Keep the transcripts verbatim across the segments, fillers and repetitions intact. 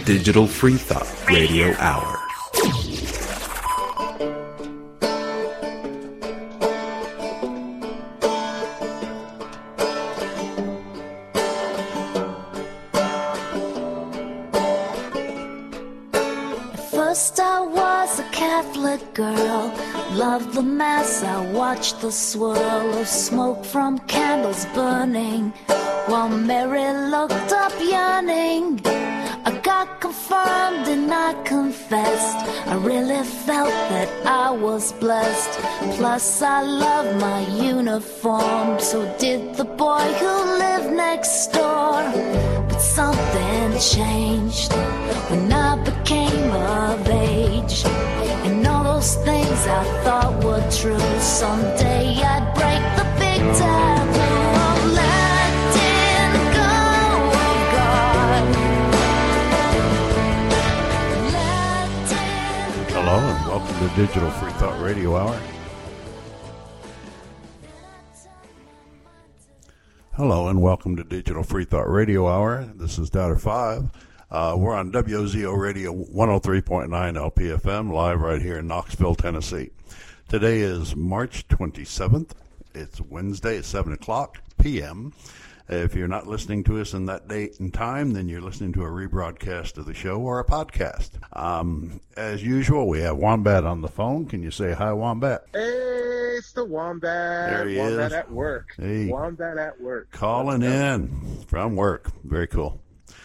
Digital Free Thought Radio Hour. First I was a Catholic girl, loved the mass, I watched the swirl of smoke from candles burning, while Mary looked up yearning. I got confirmed and I confessed, I really felt that I was blessed. Plus I loved my uniform, so did the boy who lived next door. But something changed when I became of age, and all those things I thought were true, someday I'd break the big taboo of letting go of God. Letting Hello and welcome to Digital Free Thought Radio Hour. Hello and welcome to Digital Free Thought Radio Hour. This is Doubter five. Uh, we're on W O Z O Radio one oh three point nine L P F M, live right here in Knoxville, Tennessee. Today is March twenty-seventh. It's Wednesday at seven o'clock p.m. If you're not listening to us in that date and time, then you're listening to a rebroadcast of the show or a podcast. Um, as usual, we have Wombat on the phone. Can you say hi, Wombat? Hey, it's the Wombat. There he Wombat is. at work. Hey. Wombat at work. Calling in from work. Very cool.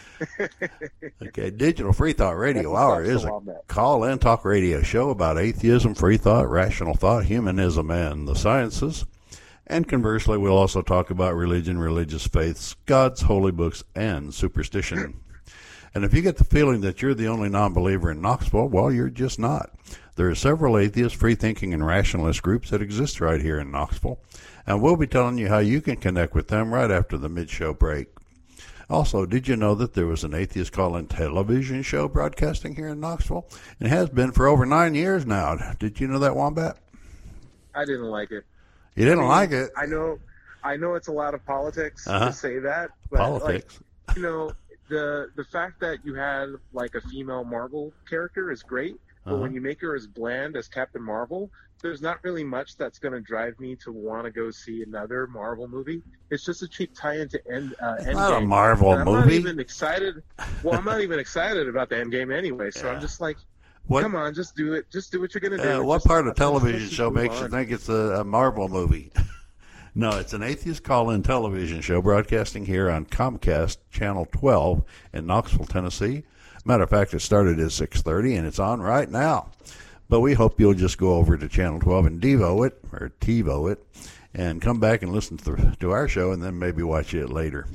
Okay, Digital Free Thought Radio That's Hour the is a Wombat. call-in talk radio show about atheism, free thought, rational thought, humanism, and the sciences. And conversely, we'll also talk about religion, religious faiths, God's holy books, and superstition. And if you get the feeling that you're the only non-believer in Knoxville, well, you're just not. There are several atheist, free-thinking, and rationalist groups that exist right here in Knoxville, and we'll be telling you how you can connect with them right after the mid-show break. Also, did you know that there was an atheist call-in television show broadcasting here in Knoxville? It has been for over nine years now. Did you know that, Wombat? I didn't like it. You didn't I mean, like it? I know, I know it's a lot of politics Uh-huh. to say that, but Politics. like, you know, the the fact that you had like a female Marvel character is great, but Uh-huh. when you make her as bland as Captain Marvel, there's not really much that's going to drive me to want to go see another Marvel movie. It's just a cheap tie-in to end. Uh, It's not a Endgame. Marvel And I'm not movie. even excited. Well, I'm not even excited about the Endgame anyway. So Yeah. I'm just like, What, come on, just do it. Just do what you're going to do. uh, what Just- part of let's- let's television just show move makes you on. think it's a, a Marvel movie? No, it's an atheist call-in television show broadcasting here on Comcast Channel twelve in Knoxville, Tennessee. Matter of fact, it started at six thirty, and it's on right now. But we hope you'll just go over to Channel twelve and Devo it, or TiVo it, and come back and listen to, the, to our show and then maybe watch it later.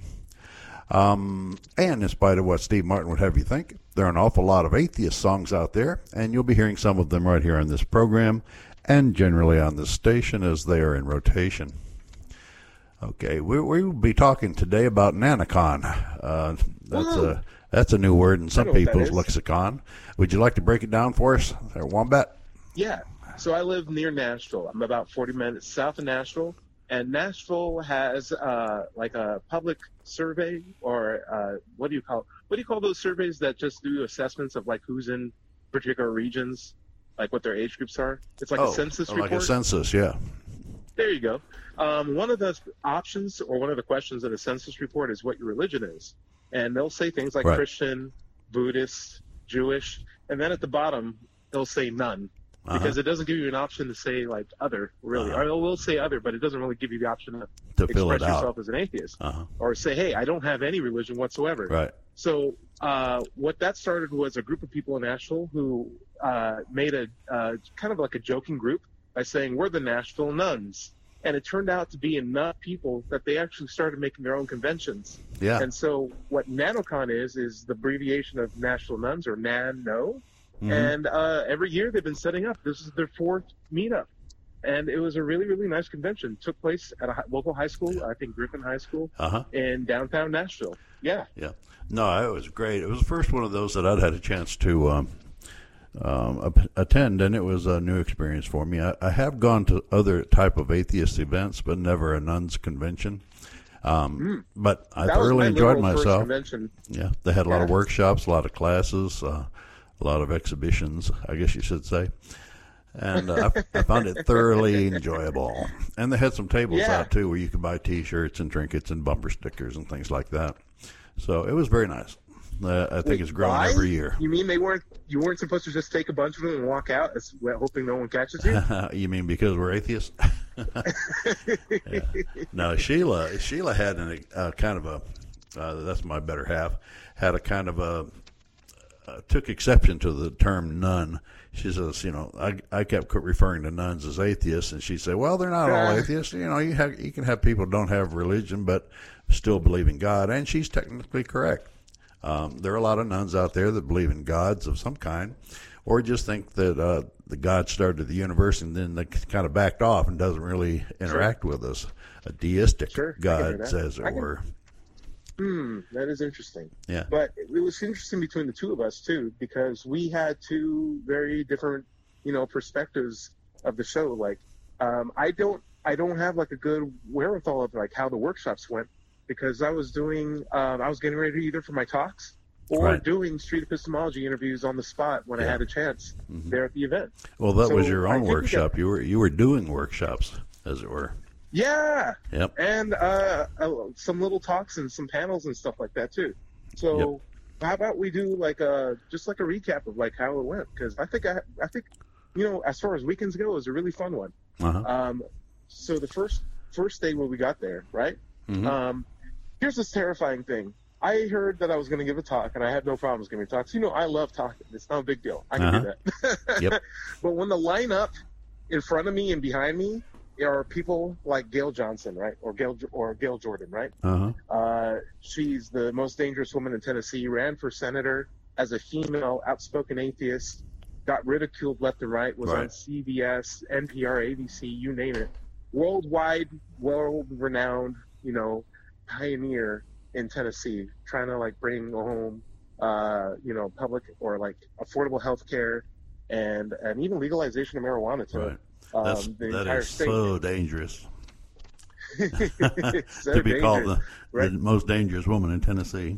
Um, and in spite of what Steve Martin would have you think, there are an awful lot of atheist songs out there, and you'll be hearing some of them right here on this program and generally on this station as they are in rotation. Okay, we we will be talking today about Nanocon. Uh, that's Woo! a that's a new word in I some know what that people's is. lexicon. Would you like to break it down for us, there, Wombat? Yeah. So I live near Nashville. I'm about forty minutes south of Nashville, and Nashville has uh, like a public survey, or uh, what do you call what do you call those surveys that just do assessments of like who's in particular regions, like what their age groups are? It's like oh, a census oh, report. like a census, yeah. There you go. Um, one of the options or one of the questions in a census report is what your religion is. And they'll say things like Right. Christian, Buddhist, Jewish, and then at the bottom, they'll say none. Uh-huh. Because it doesn't give you an option to say, like, other, really. Uh-huh. Or it will say other, but it doesn't really give you the option to, To fill express it out. yourself as an atheist. Uh-huh. Or say, hey, I don't have any religion whatsoever. Right. So uh, what that started was a group of people in Nashville who uh, made a uh, kind of like a joking group by saying, we're the Nashville Nuns. And it turned out to be enough people that they actually started making their own conventions. Yeah. And so what NanoCon is, is the abbreviation of Nashville Nuns, or Nano. Mhm. And uh, every year they've been setting up. This is their fourth meetup. And it was a really, really nice convention. It took place at a hi- local high school, I think Griffin High School, Uh-huh. in downtown Nashville. Yeah. Yeah. No, it was great. It was the first one of those that I'd had a chance to um, um, ap- attend, and it was a new experience for me. I, I have gone to other type of atheist events, but never a nuns convention. Um, Mm. But I That was thoroughly my enjoyed literal first myself. convention. Yeah, they had a lot of Yeah. workshops, a lot of classes, uh, a lot of exhibitions, I guess you should say. And uh, I, I found it thoroughly enjoyable. And they had some tables Yeah. out, too, where you could buy T-shirts and trinkets and bumper stickers and things like that. So it was very nice. Uh, I think Wait, it's growing why? every year. You mean they weren't? You weren't supposed to just take a bunch of them and walk out, as, hoping no one catches you? You mean because we're atheists? Yeah. No, Sheila. Sheila had an, uh, kind of a. Uh, that's my better half. Had a kind of a. Uh, took exception to the term nun. She says, you know, I I kept referring to nuns as atheists, and she said, well, they're not all atheists. You know, you have you can have people who don't have religion but still believe in God, and she's technically correct. Um, there are a lot of nuns out there that believe in gods of some kind, or just think that uh, the God started the universe and then they kind of backed off and doesn't really interact with us. A deistic Sure, I can God, hear that. as it I can- were. Hmm, that is interesting. Yeah. But it was interesting between the two of us too, because we had two very different, you know, perspectives of the show. Like, um, I don't, I don't have like a good wherewithal of like how the workshops went, because I was doing, um, I was getting ready either for my talks or Right. doing street epistemology interviews on the spot when I Yeah. had a chance Mhm. there at the event. Well, that was So, your I own think we got- workshop. You were you were doing workshops, as it were. Yeah. Yep. And uh, uh, some little talks and some panels and stuff like that too. So how about we do like a just like a recap of like how it went? Because I think I I think you know as far as weekends go, it was a really fun one. Uh-huh. Um, so the first first day when we got there, right? Mhm. Um, here's this terrifying thing. I heard that I was going to give a talk, and I had no problems giving talks. You know, I love talking. It's not a big deal. I can do that. Yep. But when the lineup in front of me and behind me are people like Gail Johnson, right, or Gail or Gail Jordan, right? Uh-huh. Uh, she's the most dangerous woman in Tennessee. Ran for senator as a female, outspoken atheist. Got ridiculed left and right. Was on Right. C B S, N P R, A B C, you name it. Worldwide, world-renowned, you know, pioneer in Tennessee, trying to like bring home, uh, you know, public or like affordable health care and and even legalization of marijuana to Right. um, That's, the that entire is state. so dangerous It's so to be called dangerous. the, right? the most dangerous woman in Tennessee.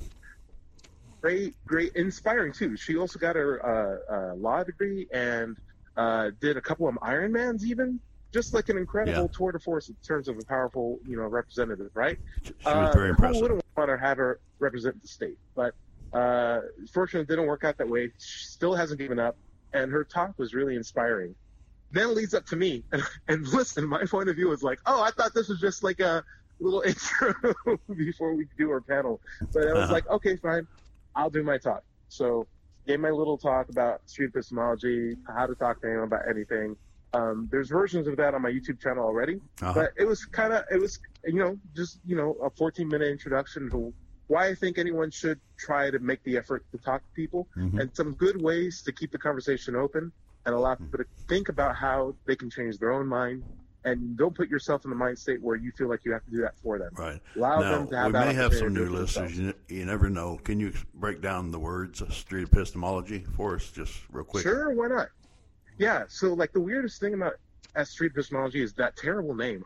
Great, great, inspiring too. She also got her uh, uh, law degree and uh, did a couple of Ironmans, even just like an incredible Yeah. tour de force in terms of a powerful, you know, representative, right? She was very Who impressive. wouldn't want to have her represent the state? But uh, fortunately, it didn't work out that way. She still hasn't given up, and her talk was really inspiring. Then it leads up to me, and, and listen, my point of view was like, oh, I thought this was just like a little intro before we do our panel. But I was Uh-huh. like, okay, fine, I'll do my talk. So gave my little talk about street epistemology, how to talk to anyone about anything. Um, there's versions of that on my YouTube channel already, Uh-huh. but it was kind of, it was, you know, just, you know, a fourteen minute introduction to why I think anyone should try to make the effort to talk to people Mhm. and some good ways to keep the conversation open and allow people to think about how they can change their own mind. And don't put yourself in the mind state where you feel like you have to do that for them. Right. Allow Now, them to have we that may have some opportunity new to do it listeners. themselves. You, you never know. Can you break down the words of street epistemology for us just real quick? Sure, why not? Yeah, so like the weirdest thing about as street epistemology is that terrible name.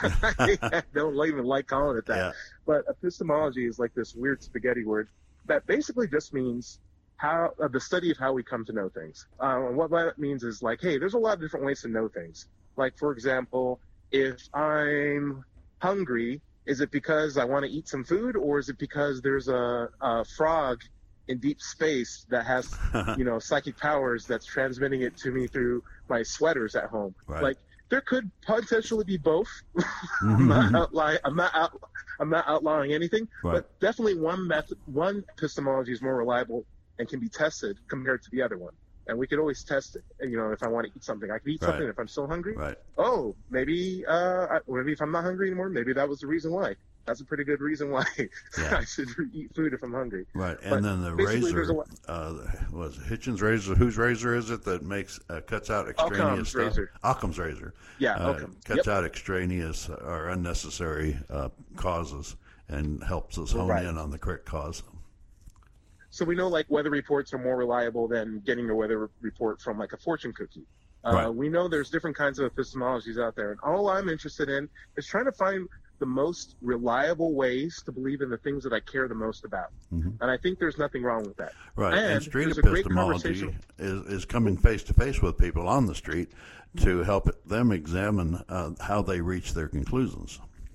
I don't even like calling it that. Yeah. But epistemology is like this weird spaghetti word that basically just means how uh, the study of how we come to know things. Um, and what that means is like, hey, there's a lot of different ways to know things. Like, for example, if I'm hungry, is it because I want to eat some food, or is it because there's a, a frog in deep space that has, you know, psychic powers that's transmitting it to me through my sweaters at home? Right. Like, there could potentially be both. I'm not outlying. I'm not out. I'm not outlawing anything, Right. but definitely one method, one epistemology is more reliable and can be tested compared to the other one. And we could always test it. You know, if I want to eat something, I could eat Right. something. If I'm still hungry, Right. oh, maybe, uh, I- maybe if I'm not hungry anymore, maybe that was the reason why. That's a pretty good reason why Yeah. I should eat food if I'm hungry. Right. But And then the basically there's razor, a lot- uh, was it Hitchens razor? Whose razor is it that makes uh, cuts out extraneous Occam's stuff? razor. Occam's razor. Yeah, Uh, Occam. cuts Yep. out extraneous or unnecessary uh, causes and helps us hone Right. in on the correct cause. So we know like weather reports are more reliable than getting a weather report from like a fortune cookie. Uh, Right. We know there's different kinds of epistemologies out there, and all I'm interested in is trying to find the most reliable ways to believe in the things that I care the most about. Mm-hmm. And I think there's nothing wrong with that. Right. And, and street there's a great epistemology conversation. is, is coming face to face with people on the street to help them examine uh, how they reach their conclusions.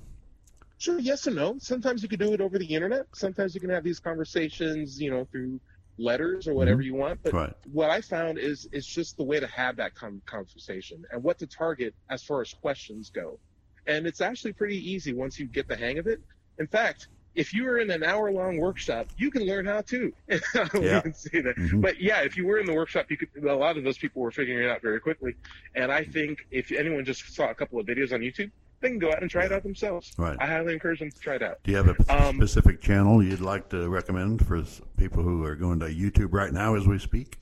Sure, yes and no. Sometimes you can do it over the internet. Sometimes you can have these conversations, you know, through letters or whatever Mm-hmm. you want. But Right. what I found is it's just the way to have that con- conversation and what to target as far as questions go. And it's actually pretty easy once you get the hang of it. In fact, if you were in an hour-long workshop, you can learn how to. I don't Yeah. even say that. Mhm. But yeah, if you were in the workshop, you could. A lot of those people were figuring it out very quickly. And I think if anyone just saw a couple of videos on YouTube, they can go out and try it out themselves. Right. I highly encourage them to try it out. Do you have a Um, specific channel you'd like to recommend for s- people who are going to YouTube right now as we speak?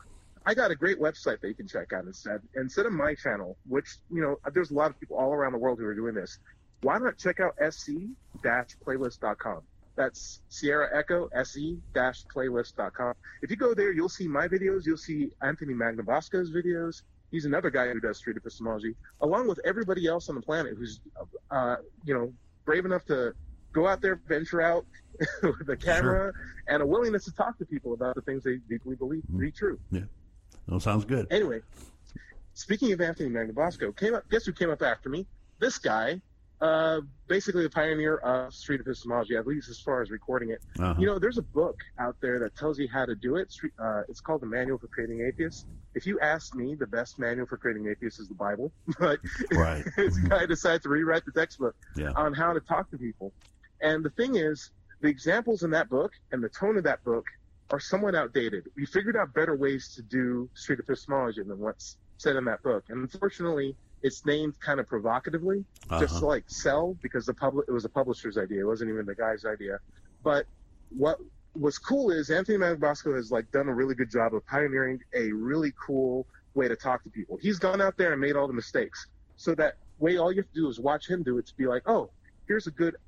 I got a great website that you can check out instead. Instead of my channel, which, you know, there's a lot of people all around the world who are doing this. Why not check out S C playlist dot com? That's Sierra Echo, S E playlist dot com. If you go there, you'll see my videos. You'll see Anthony Magnabosco's videos. He's another guy who does street epistemology, along with everybody else on the planet who's, uh, you know, brave enough to go out there, venture out with a camera and a willingness to talk to people about the things they deeply believe to be true. Yeah. That sounds good. Anyway, speaking of Anthony Magnabosco, came up. Guess who came up after me? This guy, uh, basically the pioneer of street epistemology, at least as far as recording it. Uh-huh. You know, there's a book out there that tells you how to do it. Street- Uh, it's called The Manual for Creating Atheists. If you ask me, the best manual for creating atheists is the Bible. But Right. this guy decided to rewrite the textbook Yeah. on how to talk to people. And the thing is, the examples in that book and the tone of that book are somewhat outdated. We figured out better ways to do street epistemology than what's said in that book. And unfortunately, it's named kind of provocatively, just Uh-huh. to like sell, because the public it was a publisher's idea. It wasn't even the guy's idea. But what what's cool is Anthony Magnabosco has like done a really good job of pioneering a really cool way to talk to people. He's gone out there and made all the mistakes. So that way all you have to do is watch him do it to be like, oh, here's a good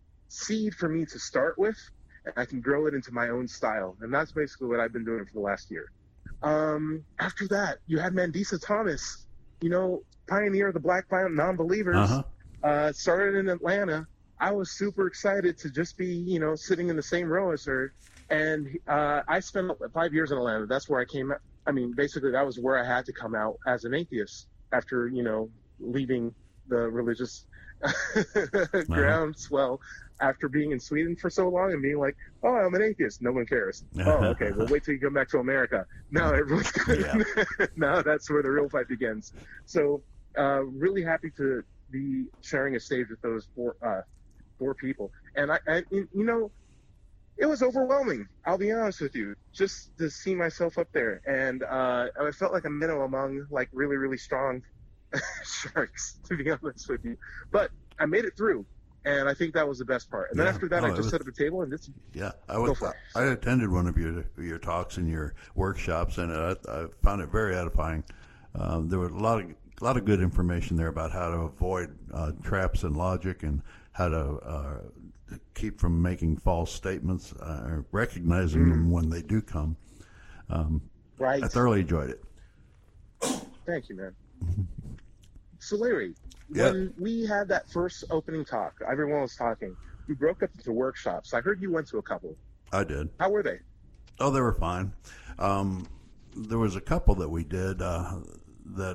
seed for me to start with, and I can grow it into my own style. And that's basically what I've been doing for the last year. Um, after that, you had Mandisa Thomas, you know, pioneer of the Black non-believers, Uh-huh. uh, started in Atlanta. I was super excited to just be, you know, sitting in the same row as her. And uh, I spent five years in Atlanta. That's where I came out. I mean, basically, that was where I had to come out as an atheist after, you know, leaving the religious groundswell after being in Sweden for so long and being like, oh, I'm an atheist. No one cares. Oh, okay. Well, wait till you come back to America. Now everyone's good. Yeah. Now that's where the real fight begins. So uh, really happy to be sharing a stage with those four, uh, four people. And, I, I, you know, it was overwhelming. I'll be honest with you, just to see myself up there. And uh, I felt like a minnow among like really, really strong sharks, to be honest with you. But I made it through. And I think that was the best part. And then Yeah. after that, Oh, I it just was- set up a table and did some, Yeah, I Go was. for it. I attended one of your your talks and your workshops, and I, I found it very edifying. Um, there was a lot of a lot of good information there about how to avoid uh, traps in logic and how to uh, keep from making false statements, uh, or recognizing them when they do come. right. I thoroughly enjoyed it. Thank you, man. So, Larry, Yeah. when we had that first opening talk, everyone was talking. We broke up into workshops. I heard you went to a couple. I did. How were they? Oh, they were fine. Um, there was a couple that we did uh, that.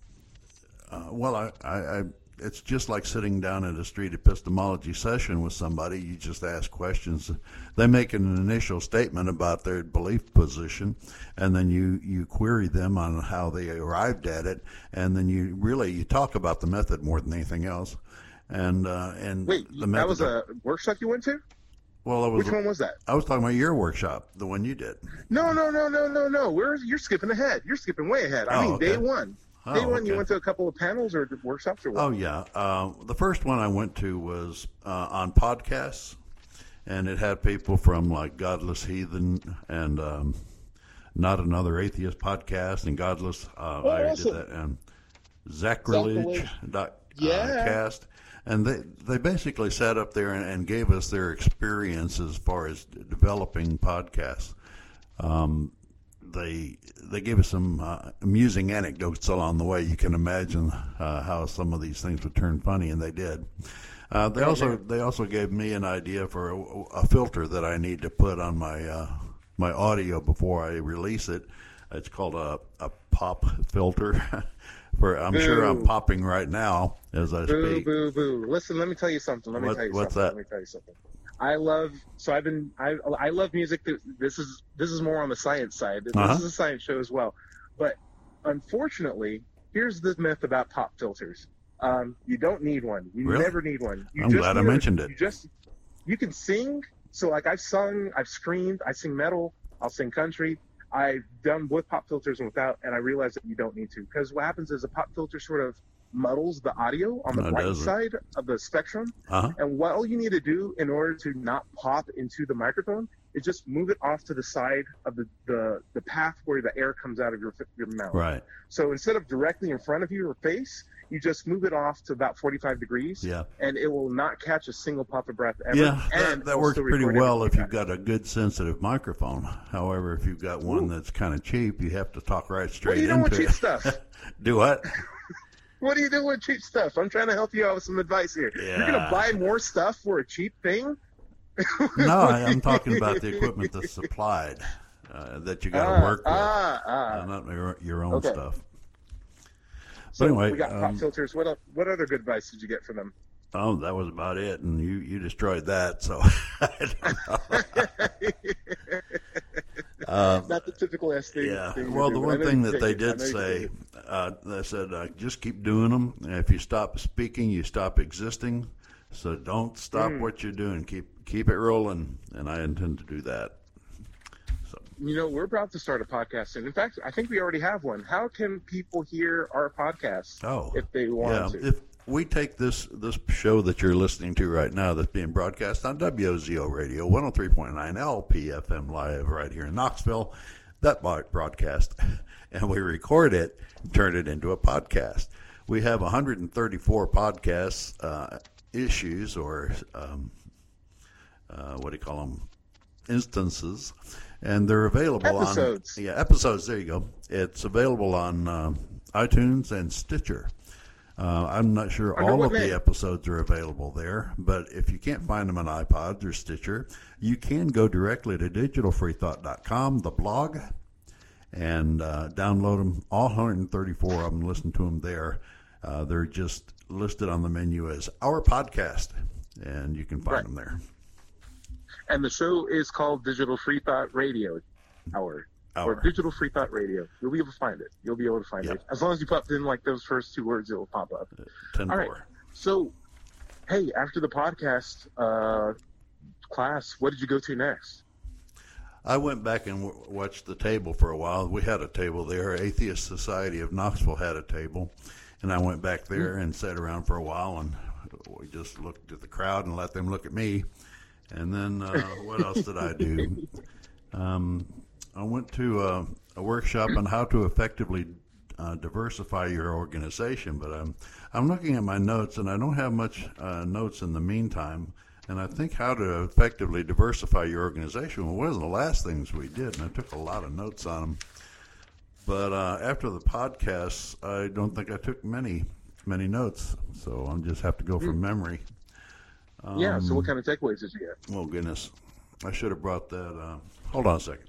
Uh, well, I, I, I, it's just like sitting down at a street epistemology session with somebody. You just ask questions. They make an initial statement about their belief position, and then you, you query them on how they arrived at it, and then you really you talk about the method more than anything else. And uh, and Wait, the method. that was a workshop you went to? well, it was. Which one was that? I was talking about your workshop, the one you did. No, no, no, no, no, no. Where you're skipping ahead. You're skipping way ahead. I Oh, mean, okay. day one. Oh, day one, you okay. went to a couple of panels or workshops or what? Oh yeah, uh, the first one I went to was uh, on podcasts, and it had people from like Godless Heathen and um, Not Another Atheist podcast and Godless. Uh, Oh, I already awesome. did that and Sacrilege. Sacrilege. Dot, Yeah. uh, cast, and they they basically sat up there and, and gave us their experience as far as developing podcasts. Um, they they gave us some uh, amusing anecdotes along the way. You can imagine uh, how some of these things would turn funny, and they did. Uh, they also they also gave me an idea for a, a filter that I need to put on my uh, my audio before I release it. It's called a a pop filter. For I'm boo. sure I'm popping right now as I boo, speak. Boo boo boo! Listen, let me tell you something. Let me what, tell you what's something. that? Let me tell you something. I love so I've been I I love music. This is this is more on the science side. This uh-huh. is a science show as well. But unfortunately, here's the myth about pop filters. Um, you don't need one. You really? never need one. You I'm just glad I need mentioned a, it. You just you can sing. So like I've sung, I've screamed, I sing metal, I'll sing country. I've done with pop filters and without, and I realized that you don't need to, because what happens is a pop filter sort of muddles the audio on the No, right side of the spectrum. Uh-huh. And what all you need to do in order to not pop into the microphone is just move it off to the side of the, the, the path where the air comes out of your your mouth. Right. So instead of directly in front of your face, you just move it off to about forty-five degrees, yeah. and it will not catch a single puff of breath ever. Yeah, and that, that works pretty well if you've back. got a good sensitive microphone. However, if you've got one Ooh. that's kind of cheap, you have to talk right straight what are you into doing with it. cheap stuff? Do what? What are you doing with cheap stuff? I'm trying to help you out with some advice here. Yeah. You're going to buy more stuff for a cheap thing? No, I'm talking about the equipment that's supplied, uh, that you got to ah, work with, ah, ah. uh, not your, your own okay. stuff. So but anyway, we got um, pop filters. What else, what other good advice did you get from them? Oh, that was about it, and you, you destroyed that. So, I don't know. um, Not the typical S thing. Yeah. thing Well, do, the one thing that they did say, uh, they said, uh, just keep doing them. And if you stop speaking, you stop existing. So don't stop mm. what you're doing. Keep keep it rolling, and I intend to do that. So. You know, we're about to start a podcast, and in fact, I think we already have one. How can people hear our podcast oh, if they want yeah. to? If we take this this show that you're listening to right now that's being broadcast on W O Z O Radio, one oh three point nine L P F M Live right here in Knoxville, that broadcast, and we record it and turn it into a podcast. We have one hundred thirty-four podcasts, uh, issues, or um, uh, what do you call them, instances, and they're available episodes. on yeah episodes. There you go. It's available on uh, iTunes and Stitcher. Uh, I'm not sure Under all of name? the episodes are available there, but if you can't find them on iPods or Stitcher, you can go directly to digital free thought dot com, the blog, and uh, download them. All one hundred thirty-four of them, listen to them there. Uh, they're just listed on the menu as Our Podcast, and you can find right. them there. And the show is called Digital Free Thought Radio Hour. Hour. Or Digital Free Thought Radio. You'll be able to find it. You'll be able to find yep. it. As long as you pop in like those first two words, it'll pop up. ten four. All right. So, hey, after the podcast uh, class, what did you go to next? I went back and w- watched the table for a while. We had a table there. Atheist Society of Knoxville had a table. And I went back there mm. and sat around for a while, and we just looked at the crowd and let them look at me. And then uh, what else did I do? Um, I went to a, a workshop on how to effectively uh, diversify your organization. But I'm, I'm looking at my notes, and I don't have much uh, notes in the meantime. And I think how to effectively diversify your organization well, one of the last things we did, and I took a lot of notes on them. But uh, after the podcast, I don't think I took many, many notes. So I'll just have to go from memory. Um, yeah, so what kind of takeaways did you get? Oh, goodness. I should have brought that. Uh, hold on a second.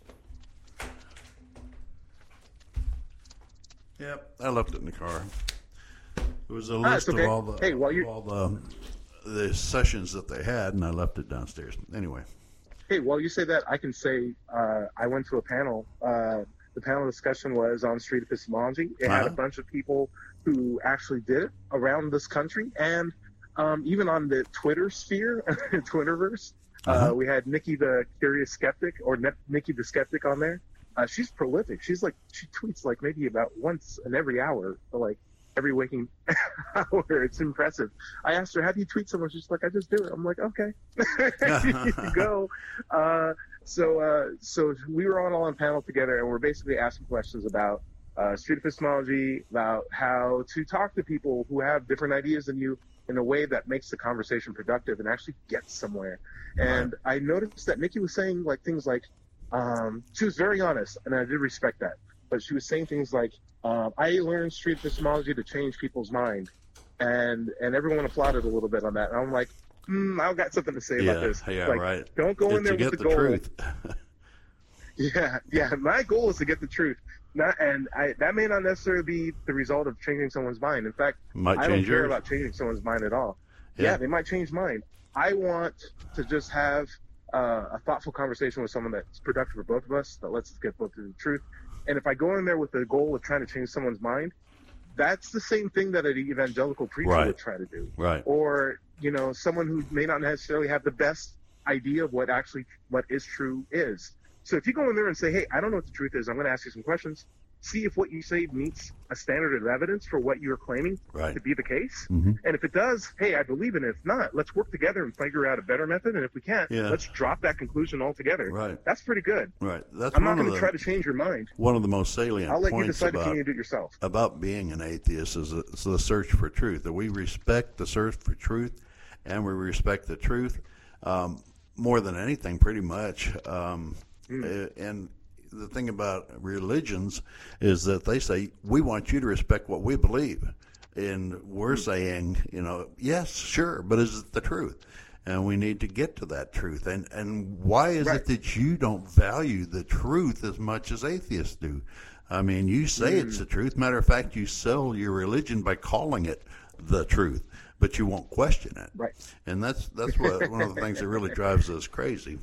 Yep, I left it in the car. It was a list ah, okay. of all the, hey, while you're... all the, the sessions that they had, and I left it downstairs. Anyway. Hey, while you say that, I can say uh, I went to a panel. Uh, the panel discussion was on street epistemology. It uh-huh. had a bunch of people who actually did it around this country, and um, even on the Twitter sphere, Twitterverse. Uh-huh. Uh, we had Nikki the Curious Skeptic, or ne- Nikki the Skeptic on there. Uh, she's prolific. She's like, she tweets like maybe about once in every hour, or like every waking hour. It's impressive. I asked her, how do you tweet so much? She's like, I just do it. I'm like, okay, go. Uh, so, uh, so we were on all on panel together, and we're basically asking questions about uh, street epistemology, about how to talk to people who have different ideas than you in a way that makes the conversation productive and actually gets somewhere. And right. I noticed that Nikki was saying like things like, um, she was very honest, and I did respect that. But she was saying things like, uh, I learned street epistemology to change people's mind. and and everyone applauded a little bit on that. And I'm like, hmm, I've got something to say yeah, about this. Yeah, like, right. Don't go in it's there to with get the, the goal. truth. yeah, yeah. My goal is to get the truth. Not, and I, that may not necessarily be the result of changing someone's mind. In fact, Might I don't change care yours. about changing someone's mind at all. Yeah. Yeah, they might change mine. I want to just have uh, a thoughtful conversation with someone that's productive for both of us, that lets us get both to the truth. And if I go in there with the goal of trying to change someone's mind, that's the same thing that an evangelical preacher Right. would try to do. Right. Or, you know, someone who may not necessarily have the best idea of what actually, what is true is. So if you go in there and say, hey, I don't know what the truth is, I'm going to ask you some questions, see if what you say meets a standard of evidence for what you're claiming Right. to be the case. Mhm. And if it does, hey, I believe it. If not, let's work together and figure out a better method. And if we can't, Yeah. let's drop that conclusion altogether. Right. That's pretty good. Right. That's I'm one not of going to the try to change your mind. one of the most salient I'll let you points decide to about continue to do it yourself. about being an atheist is the, is the search for truth. That we respect the search for truth, and we respect the truth um, more than anything, pretty much. Um, Mm. And the thing about religions is that they say we want you to respect what we believe, and we're Mm. saying, you know, yes, sure, but is it the truth? And we need to get to that truth. And and why is Right. it that you don't value the truth as much as atheists do? I mean, you say Mm. it's the truth. Matter of fact, you sell your religion by calling it the truth, but you won't question it. Right. And that's that's what one of the things that really drives us crazy.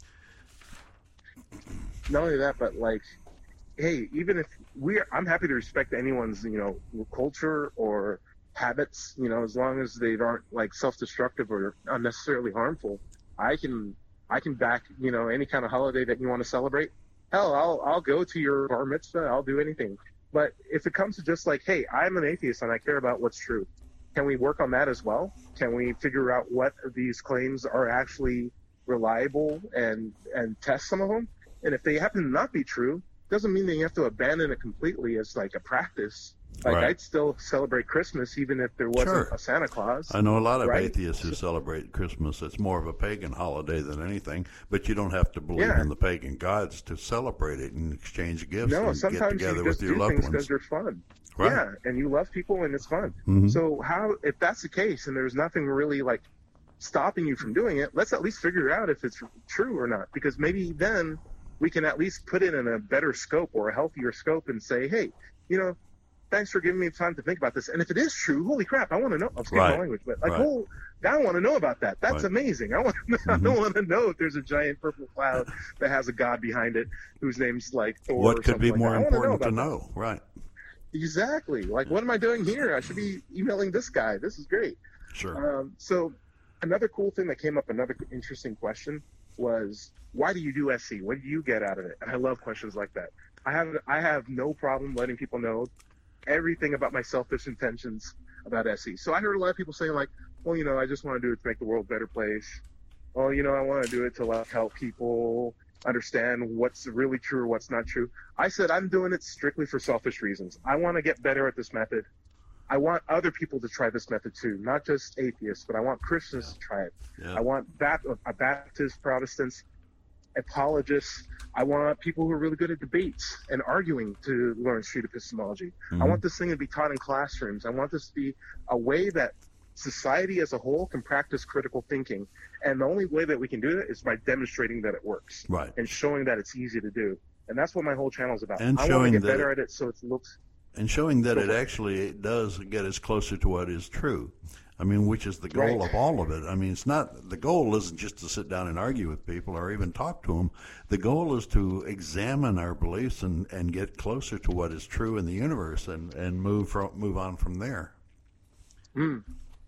Not only that, but like, hey, even if we're, I'm happy to respect anyone's, you know, culture or habits, you know, as long as they aren't like self-destructive or unnecessarily harmful. I can, I can back, you know, any kind of holiday that you want to celebrate. Hell, I'll, I'll go to your bar mitzvah. I'll do anything. But if it comes to just like, hey, I'm an atheist and I care about what's true, can we work on that as well? Can we figure out what of these claims are actually reliable and, and test some of them? And if they happen to not be true, doesn't mean that you have to abandon it completely as like a practice. Like, Right. I'd still celebrate Christmas even if there wasn't Sure. a Santa Claus. I know a lot of Right. atheists who celebrate Christmas. It's more of a pagan holiday than anything, but you don't have to believe Yeah. in the pagan gods to celebrate it and exchange gifts No, and get sometimes together you with just your do loved things ones. because they're fun. Right. Yeah, and you love people and it's fun. Mhm. So how, if that's the case and there's nothing really like stopping you from doing it, let's at least figure out if it's true or not. Because maybe then we can at least put it in a better scope or a healthier scope and say, hey, you know, thanks for giving me time to think about this. And if it is true, holy crap, I want to know. I'm skipping Right. my language, but like, Right. oh, I want to know about that. That's Right. amazing. I want, to, I Mhm. want to know if there's a giant purple cloud that has a god behind it whose name's like Thor. What or could be something more like that. I wanna important to about know? Right. that. Exactly. Like, what am I doing here? I should be emailing this guy. This is great. Sure. Um, so another cool thing that came up, another interesting question was, why do you do S C? What do you get out of it? And I love questions like that. I have I have no problem letting people know everything about my selfish intentions about S C. So I heard a lot of people saying like, well, you know, I just want to do it to make the world a better place. Oh, you know, I want to do it to like help people understand what's really true or what's not true. I said, I'm doing it strictly for selfish reasons. I want to get better at this method. I want other people to try this method too, not just atheists, but I want Christians to try it. Yeah. I want Bat- uh, Baptists, Protestants, apologists. I want people who are really good at debates and arguing to learn street epistemology. I Mhm. want this thing to be taught in classrooms. I want this to be a way that society as a whole can practice critical thinking. And the only way that we can do that is by demonstrating that it works Right. and showing that it's easy to do. And that's what my whole channel is about. And I want showing to get that better it- at it so it looks And showing that Go it for it. actually does get us closer to what is true. I mean, which is the goal Right. of all of it. I mean, it's not, the goal isn't just to sit down and argue with people or even talk to them. The goal is to examine our beliefs and, and get closer to what is true in the universe and, and move from, move on from there. Mm.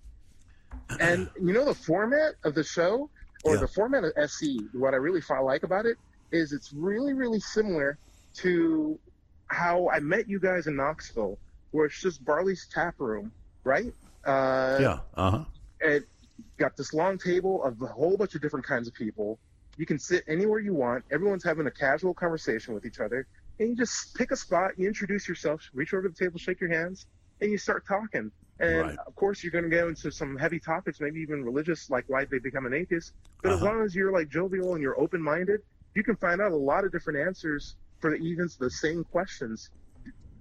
And you know the format of the show, or Yeah. the format of S C, what I really fi- like about it is it's really, really similar to how I met you guys in Knoxville, where it's just Barley's Tap Room, right? Uh, Yeah. Uh-huh. And got this long table of a whole bunch of different kinds of people. You can sit anywhere you want. Everyone's having a casual conversation with each other. And you just pick a spot, you introduce yourself, reach over to the table, shake your hands, and you start talking. And Right. of course, you're going to go into some heavy topics, maybe even religious, like why they become an atheist. But as Uh-huh. long as you're like jovial and you're open-minded, you can find out a lot of different answers for the, even the same questions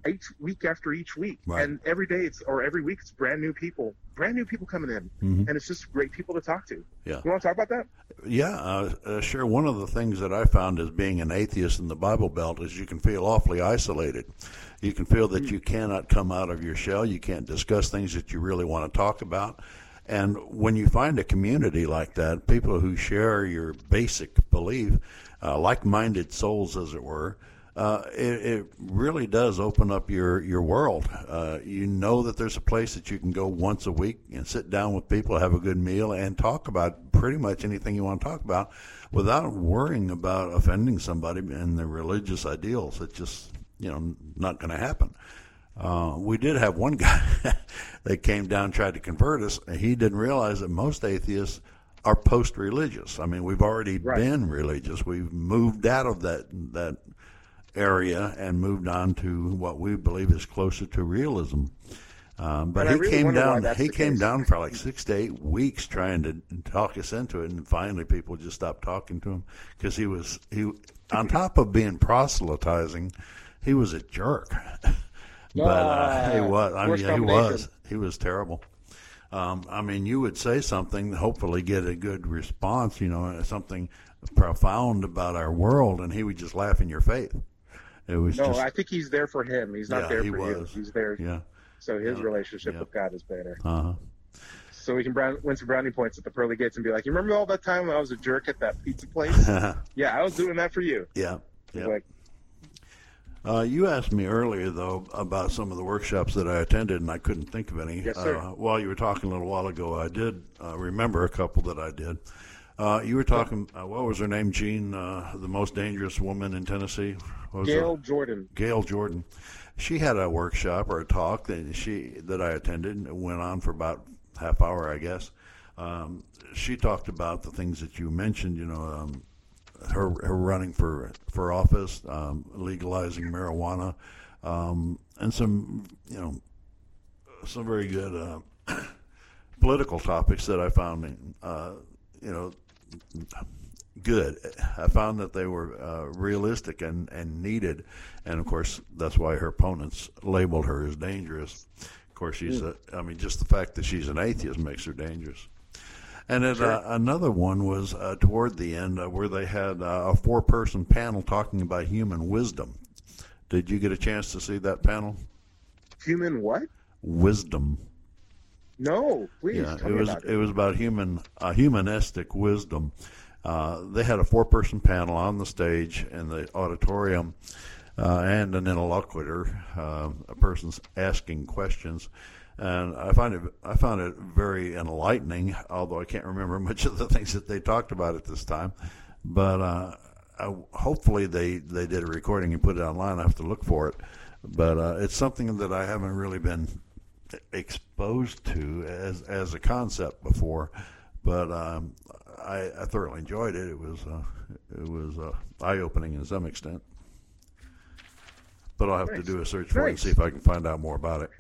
each week after each week. Right. And every day it's, or every week it's brand new people, brand new people coming in. Mm-hmm. And it's just great people to talk to. Yeah. You want to talk about that? Yeah, uh, uh, sure. One of the things that I found as being an atheist in the Bible Belt is you can feel awfully isolated. You can feel that you cannot come out of your shell. You can't discuss things that you really want to talk about. And when you find a community like that, people who share your basic belief, uh, like-minded souls, as it were, uh, it, it really does open up your, your world. Uh, you know that there's a place that you can go once a week and sit down with people, have a good meal, and talk about pretty much anything you want to talk about without worrying about offending somebody and their religious ideals. It's just, you know, not going to happen. Uh, we did have one guy that came down and tried to convert us. He didn't realize that most atheists are post-religious. I mean, we've already Right. been religious. We've moved out of that that area and moved on to what we believe is closer to realism. Um, but And I he really came wonder why down. that's He the came case. down for like six to eight weeks trying to talk us into it, and finally, people just stopped talking to him because he was he. On top of being proselytizing, he was a jerk. But uh, he was. I worst mean, he combination. was. He was terrible. Um, I mean, you would say something, hopefully get a good response, you know, something profound about our world, and he would just laugh in your face. It was No, just, I think he's there for him. He's not Yeah, there he for was. you. He's there. yeah, So his Yeah. relationship Yeah. with God is better. uh-huh. So we can brown, win some brownie points at the pearly gates and be like, you remember all that time when I was a jerk at that pizza place? Yeah, I was doing that for you. yeah, yeah. Like, Uh, you asked me earlier, though, about some of the workshops that I attended, and I couldn't think of any. Yes, sir. Uh, while you were talking a little while ago, I did uh, remember a couple that I did. Uh, you were talking, uh, what was her name, Jean, uh, the most dangerous woman in Tennessee? What was Gail her- Jordan. Gail Jordan. She had a workshop or a talk that she that I attended, and it went on for about half hour, I guess. Um, she talked about the things that you mentioned, you know, um, her, her running for for office, um, legalizing marijuana, um, and some, you know, some very good uh, political topics that I found, uh, you know, good. I found that they were uh, realistic and, and needed, and of course that's why her opponents labeled her as dangerous. Of course, she's a, I mean, just the fact that she's an atheist makes her dangerous. And then, uh, another one was uh, toward the end uh, where they had uh, a four-person panel talking about human wisdom. Did you get a chance to see that panel? Human what? Wisdom. No, please Yeah, tell it me was about it it. was about human uh, humanistic wisdom. Uh, they had a four-person panel on the stage in the auditorium, uh, and an interlocutor, uh, a person's asking questions. And I find it I found it very enlightening, although I can't remember much of the things that they talked about at this time. But uh, I, hopefully they, they did a recording and put it online. I have to look for it. But uh, it's something that I haven't really been exposed to as as a concept before. But um, I, I thoroughly enjoyed it. It was uh, it was uh, eye opening in some extent. But I'll have Nice. to do a search for it and Nice. see if I can find out more about it.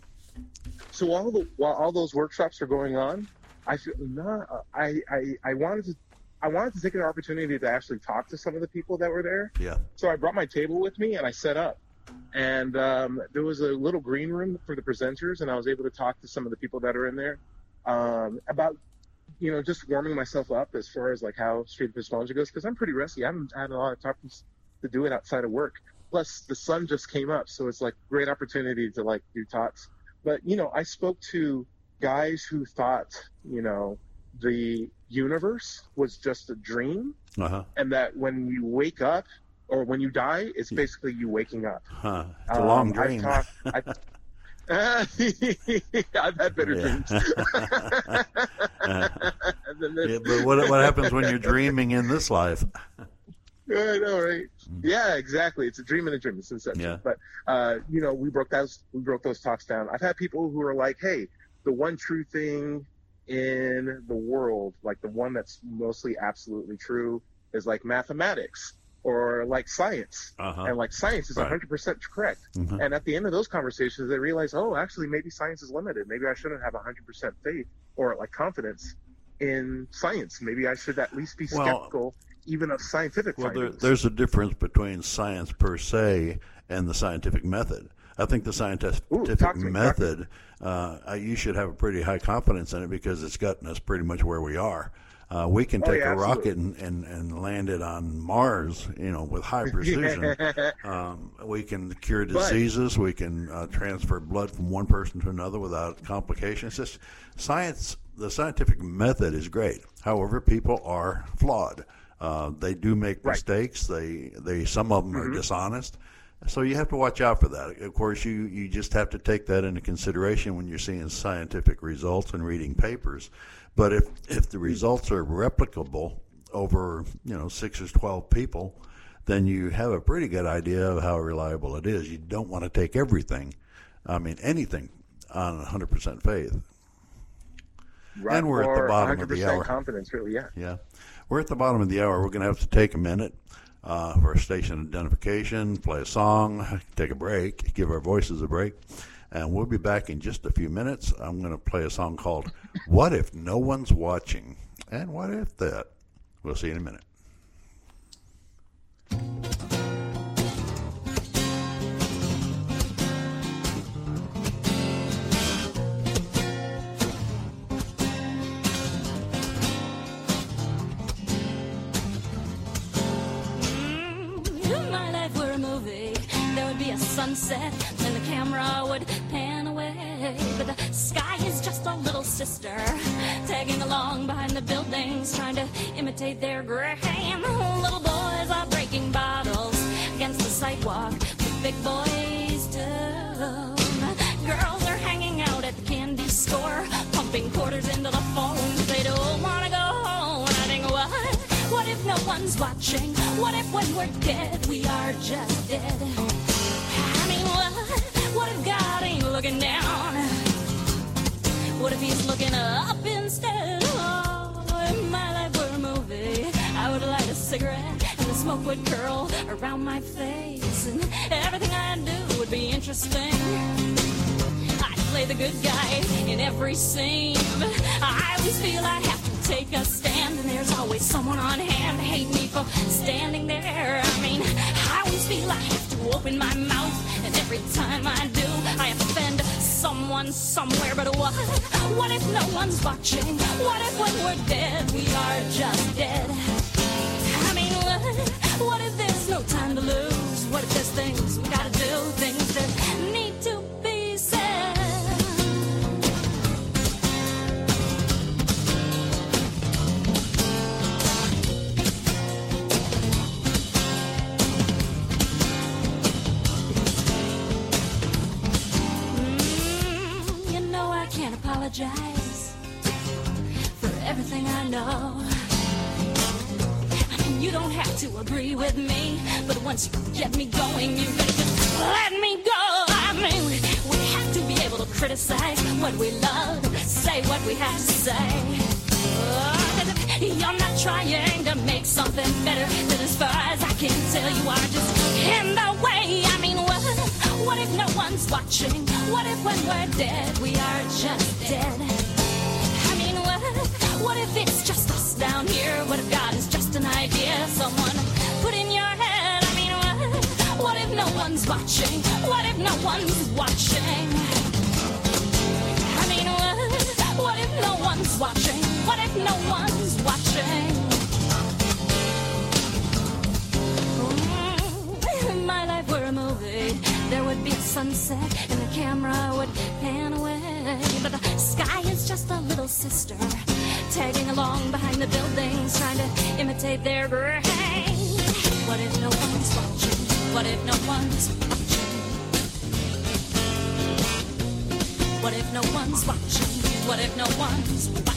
So while the while all those workshops are going on, I feel not. I, I I wanted to I wanted to take an opportunity to actually talk to some of the people that were there. Yeah. So I brought my table with me and I set up. And um, there was a little green room for the presenters, and I was able to talk to some of the people that are in there um, about, you know, just warming myself up as far as like how Street Epistemology goes, because I'm pretty rusty. I haven't had a lot of talking to do it outside of work. Plus, the sun just came up, so it's like great opportunity to like do talks. But you know, I spoke to guys who thought, you know, the universe was just a dream, Uh-huh. and that when you wake up or when you die, it's basically you waking up. Huh. It's a long Um, dream. I've, talked, I, I've had better Yeah. dreams. And then there's- Yeah, but what what happens when you're dreaming in this life? I know, right? Yeah, exactly. It's a dream in a dream. It's inception. Yeah. But uh, you know, we broke those we broke those talks down. I've had people who are like, "Hey, the one true thing in the world, like the one that's mostly absolutely true, is like mathematics or like science." Uh-huh. And like science is Right. one hundred percent correct. Mhm. And at the end of those conversations, they realize, oh, actually, maybe science is limited. Maybe I shouldn't have one hundred percent faith or like confidence in science. Maybe I should at least be Well- skeptical even of scientific Well, there, findings. there's a difference between science per se and the scientific method. I think the scientific Ooh, talk to me, method, uh, you should have a pretty high confidence in it because it's gotten us pretty much where we are. Uh, we can Oh, take yeah, a rocket absolutely. and, and, and land it on Mars, you know, with high precision. um, we can cure diseases. We can uh, transfer blood from one person to another without complications. Just science. The scientific method is great. However, people are flawed. Uh, they do make Right. mistakes. They they some of them Mm-hmm. are dishonest. So you have to watch out for that. Of course, you, you just have to take that into consideration when you're seeing scientific results and reading papers. But if, if the results are replicable over, you know, six or twelve people, then you have a pretty good idea of how reliable it is. You don't want to take everything, I mean, anything on one hundred percent faith. Right. And we're at the Or bottom of the one hundred percent hour. confidence, really, yeah. Yeah. We're at the bottom of the hour. We're going to have to take a minute uh, for a station identification, play a song, take a break, give our voices a break. And we'll be back in just a few minutes. I'm going to play a song called What If No One's Watching? And what if that? We'll see you in a minute. If my life were a movie, there would be a sunset, and the camera would pan away. But the sky is just a little sister, tagging along behind the buildings, trying to imitate their gray. And the little boys are breaking bottles against the sidewalk, the big boys do. Girls are hanging out at the candy store, pumping quarters into the phone. They don't want to go home. And I think, what? What if no one's watching? What if when we're dead, we are just dead? I mean, what? What if God ain't looking down? What if he's looking up instead? Oh, if my life were a movie, I would light a cigarette and the smoke would curl around my face, and everything I do would be interesting. I'd play the good guy in every scene. I always feel I have to take a stand, and there's always someone on hand to hate me for standing there. I mean, I always feel I have to open my mouth, and every time I do, I offend someone somewhere. But what? What if no one's watching? What if when we're dead, we are just dead? I mean, what? What if there's no time to lose? What if there's things we gotta do, things that need to be said? Mm, you know I can't apologize for everything I know. You don't have to agree with me, but once you get me going, you gotta just let me go. I mean, we, we have to be able to criticize what we love, say what we have to say. Oh, you're not trying to make something better, then as far as I can tell, you are just in the way. I mean, what, what if no one's watching? What if when we're dead, we are just dead? I mean, what, what if it's just us down here? What if God is just an idea someone put in your head? I mean, what, what if no one's watching? What if no one's watching? I mean, what, what if no one's watching? What if no one's watching? Mm, if my life were a movie, there would be a sunset and the camera would pan away. But the sky is just a little sister, tagging along behind the buildings, trying to imitate their gray. What if no one's watching? What if no one's watching? What if no one's watching? What if no one's watching?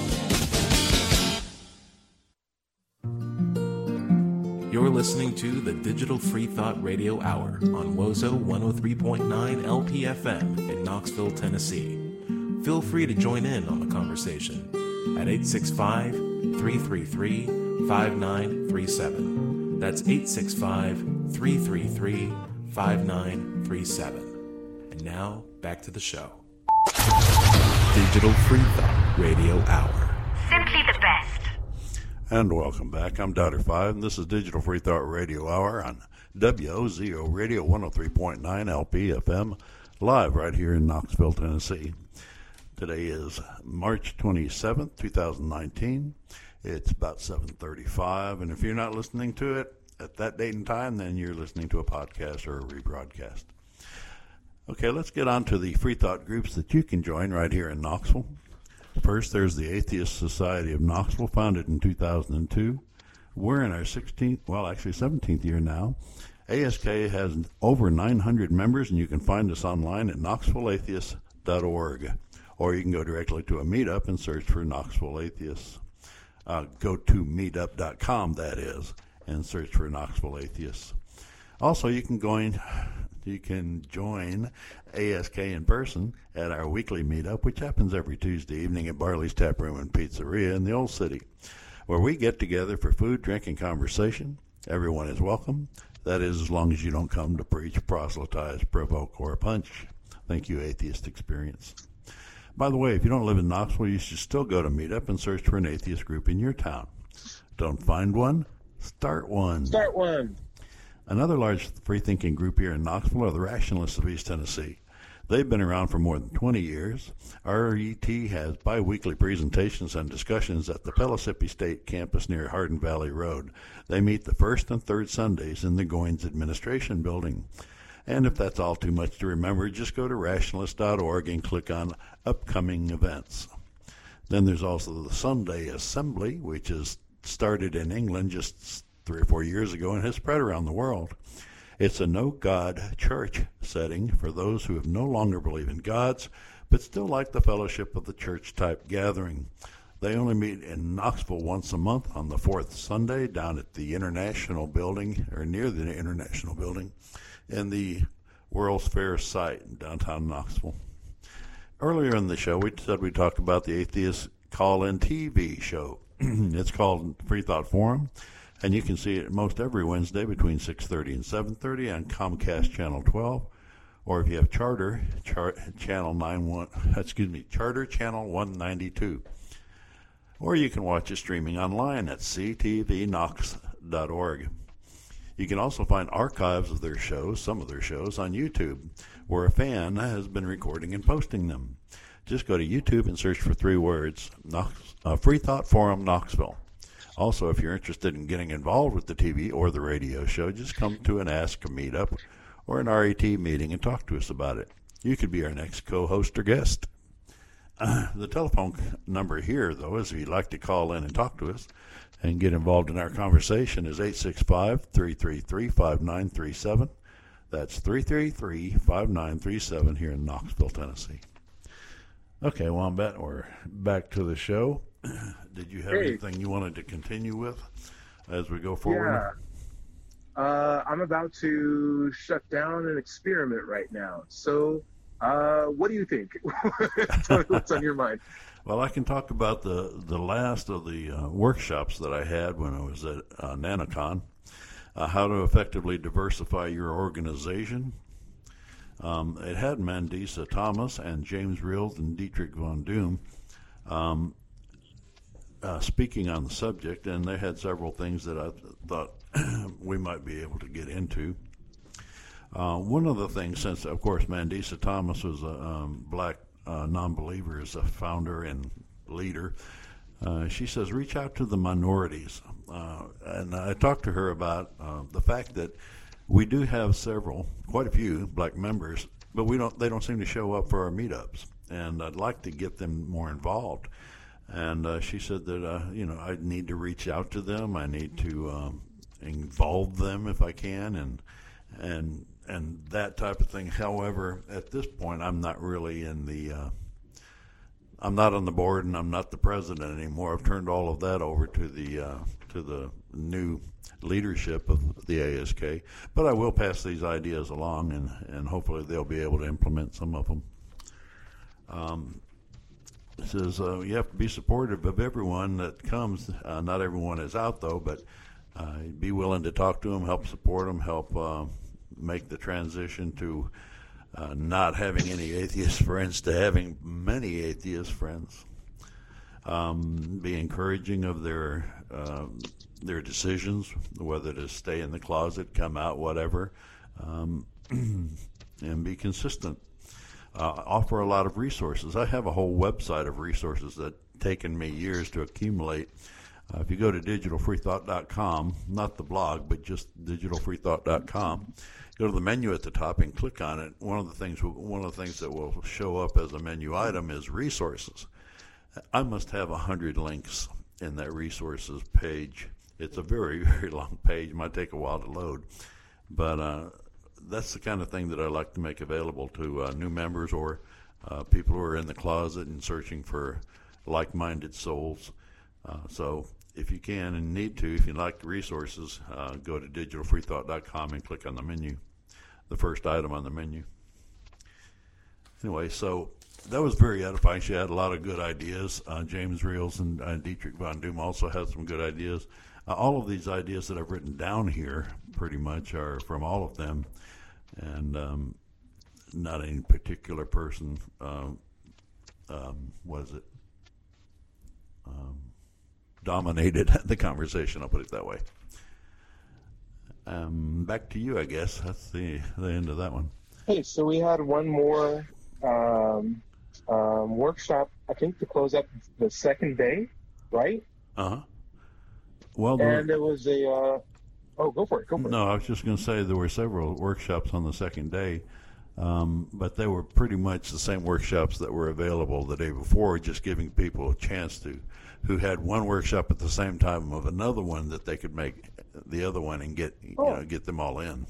You're listening to the Digital Free Thought Radio Hour on Wozo one oh three point nine L P F M in Knoxville, Tennessee. Feel free to join in on the conversation at eight six five, three three three, five nine three seven. That's eight six five, three three three, five nine three seven. And now, back to the show. Digital Free Thought Radio Hour. Simply the best. And welcome back. I'm Doctor Five, and this is Digital Free Thought Radio Hour on W O Z O Radio one oh three point nine L P F M, live right here in Knoxville, Tennessee. Today is March twenty-seventh, twenty nineteen. It's about seven thirty-five, and if you're not listening to it at that date and time, then you're listening to a podcast or a rebroadcast. Okay, let's get on to the free thought groups that you can join right here in Knoxville. First, there's the Atheist Society of Knoxville, founded in two thousand two. We're in our sixteenth, well, actually seventeenth year now. A S K has over nine hundred members, and you can find us online at knoxville atheists dot org. Or you can go directly to a meetup and search for Knoxville Atheists. Uh, go to meetup dot com, that is, and search for Knoxville Atheists. Also, you can go in, you can join A S K in person at our weekly meetup, which happens every Tuesday evening at Barley's Tap Room and Pizzeria in the Old City, where we get together for food, drink, and conversation. Everyone is welcome. That is, as long as you don't come to preach, proselytize, provoke, or punch. Thank you, Atheist Experience. By the way, if you don't live in Knoxville, you should still go to Meetup and search for an atheist group in your town. Don't find one? Start one. Start one. Another large free-thinking group here in Knoxville are the Rationalists of East Tennessee. They've been around for more than twenty years. R E T has bi-weekly presentations and discussions at the Pellissippi State campus near Hardin Valley Road. They meet the first and third Sundays in the Goins Administration Building. And if that's all too much to remember, just go to rationalist dot org and click on upcoming events. Then there's also the Sunday Assembly, which is started in England just three or four years ago and has spread around the world. It's a no-God church setting for those who have no longer believe in gods, but still like the fellowship of the church-type gathering. They only meet in Knoxville once a month on the fourth Sunday down at the International Building, or near the International Building, in the World's Fair site in downtown Knoxville. Earlier in the show, we said we talked about the Atheist Call-In T V show. It's called Free Thought Forum, and you can see it most every Wednesday between six thirty and seven thirty on Comcast Channel twelve, or if you have Charter, char, Channel ninety-one, excuse me, Charter Channel one ninety-two. Or you can watch it streaming online at c t v knox dot org. You can also find archives of their shows, some of their shows, on YouTube, where a fan has been recording and posting them. Just go to YouTube and search for three words, Knox, uh, Free Thought Forum Knoxville. Also, if you're interested in getting involved with the T V or the radio show, just come to an Ask a Meetup or an R E T meeting and talk to us about it. You could be our next co-host or guest. Uh, the telephone number here, though, is if you'd like to call in and talk to us and get involved in our conversation, is eight six five, three three three, five nine three seven. That's three three three, five nine three seven here in Knoxville, Tennessee. Okay, Wombat, we're back to the show. Did you have hey. anything you wanted to continue with as we go forward? Yeah. Uh, I'm about to shut down an experiment right now. So uh, what do you think? Tell me what's on your mind. Well, I can talk about the, the last of the uh, workshops that I had when I was at uh, NanoCon, uh, how to effectively diversify your organization. Um, it had Mandisa Thomas and James Rills and Dietrich von Doom um, uh, speaking on the subject, and they had several things that I th- thought we might be able to get into. Uh, one of the things, since, of course, Mandisa Thomas was a um, black uh, non-believer, as a founder and leader, uh, she says, reach out to the minorities. Uh, and I talked to her about uh, the fact that we do have several, quite a few black members, but we don't. They don't seem to show up for our meetups, and I'd like to get them more involved. And uh, she said that uh, you know I need to reach out to them. I need to um, involve them if I can, and and and that type of thing. However, at this point, I'm not really in the. Uh, I'm not on the board, and I'm not the president anymore. I've turned all of that over to the uh, to the new leadership of the A S K, but I will pass these ideas along, and, and hopefully they'll be able to implement some of them. Um, it says uh, you have to be supportive of everyone that comes. Uh, not everyone is out, though, but uh, be willing to talk to them, help support them, help uh, make the transition to uh, not having any atheist friends to having many atheist friends. Um, be encouraging of their um, their decisions, whether to stay in the closet, come out, whatever, um, and be consistent. Uh, offer a lot of resources. I have a whole website of resources that taken me years to accumulate. Uh, if you go to digital free thought dot com, not the blog, but just digital free thought dot com, go to the menu at the top and click on it. One of the things, one of the things that will show up as a menu item is resources. I must have a hundred links in that resources page. It's a very, very long page. It might take a while to load, but uh, that's the kind of thing that I like to make available to uh, new members or uh, people who are in the closet and searching for like-minded souls. Uh, so if you can and need to, if you like the resources, uh, go to digital free thought dot com and click on the menu, the first item on the menu. Anyway, so that was very edifying. She had a lot of good ideas. Uh, James Reels and uh, Dietrich von Doom also had some good ideas. Uh, all of these ideas that I've written down here pretty much are from all of them, and um, not any particular person. Uh, um, was it? Um, dominated the conversation, I'll put it that way. Um, back to you, I guess. That's the, the end of that one. Hey, so we had one more um, um, workshop, I think, to close up the second day, right? Uh-huh. Well, and there, it was a, uh, oh, go for it, go for no, it. I was just going to say there were several workshops on the second day, um, but they were pretty much the same workshops that were available the day before, just giving people a chance to, who had one workshop at the same time of another one, that they could make the other one and get, oh. you know, get them all in.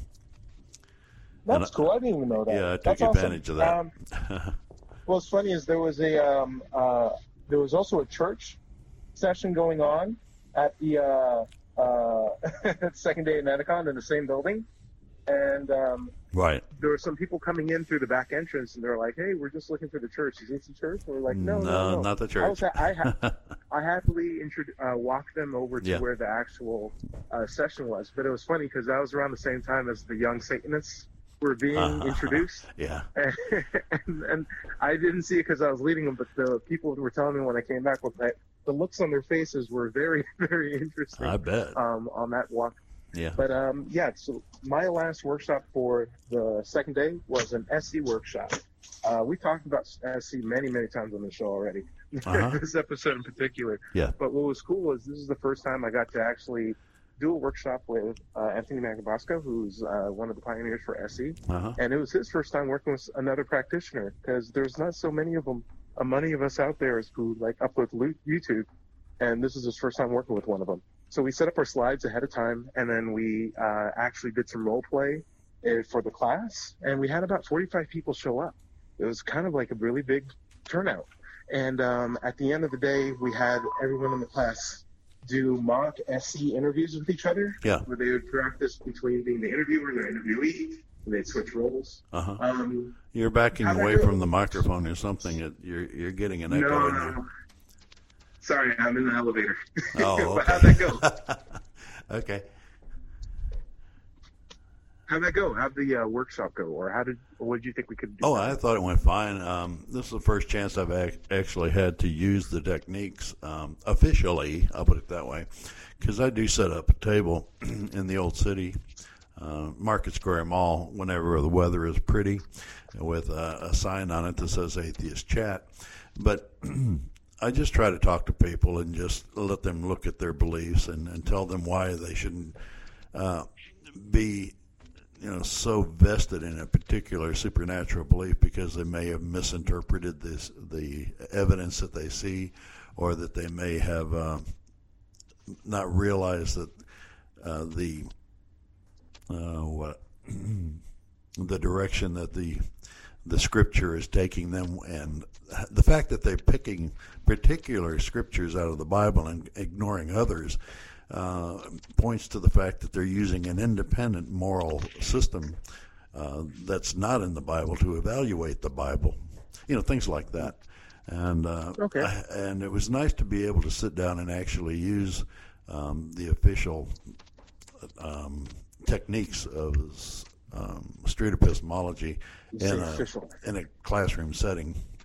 That's and cool. I didn't even know that. Yeah, I took That's advantage awesome. of that. Um, what's funny is there was a um, uh, there was also a church session going on at the uh, uh, second day of Naticon in the same building, and um, right. there were some people coming in through the back entrance, and they're like, "Hey, we're just looking for the church. Is this the church?" And we're like, "No, no, no, no, not the I, was, church." I, ha- I happily intro- uh, walked them over to Yeah. where the actual uh, session was, but it was funny because that was around the same time as the young Satanists were being Uh-huh. introduced. Yeah. And, and, and I didn't see it because I was leading them, but the people were telling me when I came back with that, the looks on their faces were very, very interesting. I bet. Um, on that walk. Yeah. But um, yeah, so my last workshop for the second day was an S C workshop. Uh, we talked about S C many, many times on the show already. Uh-huh. This episode in particular. Yeah. But what was cool was this is the first time I got to actually do a workshop with uh, Anthony Magabosco, who's uh, one of the pioneers for S C. Uh-huh. And it was his first time working with another practitioner because there's not so many of them, uh, many of us out there who like upload to YouTube. And this is his first time working with one of them. So we set up our slides ahead of time, and then we uh, actually did some role play uh, for the class, and we had about forty-five people show up. It was kind of like a really big turnout. And um, at the end of the day, we had everyone in the class do mock S C interviews with each other, Yeah. where they would practice between being the interviewer and the interviewee, and they'd switch roles. Uh-huh. Um, You're backing how'd that away go? from the microphone or something. It, you're you're getting an echo no, in no, there. no. Sorry, I'm in the elevator. Oh, But okay. how'd that go? Okay. How'd that go? How'd the uh, workshop go? Or how did, or what did you think we could do? Oh, I thought it went fine. Um, this is the first chance I've ac- actually had to use the techniques um, officially, I'll put it that way, because I do set up a table in the old city, uh, Market Square Mall, whenever the weather is pretty, with a, a sign on it that says Atheist Chat. But I just try to talk to people and just let them look at their beliefs and, and tell them why they shouldn't uh, be, you know, so vested in a particular supernatural belief because they may have misinterpreted this, the evidence that they see, or that they may have uh, not realized that uh, the uh, what the direction that the the scripture is taking them, and the fact that they're picking particular scriptures out of the Bible and ignoring others uh, points to the fact that they're using an independent moral system uh, that's not in the Bible to evaluate the Bible. You know, things like that. And uh, Okay. I, and it was nice to be able to sit down and actually use um, the official um, techniques of um, street epistemology in a, Official. in a classroom setting.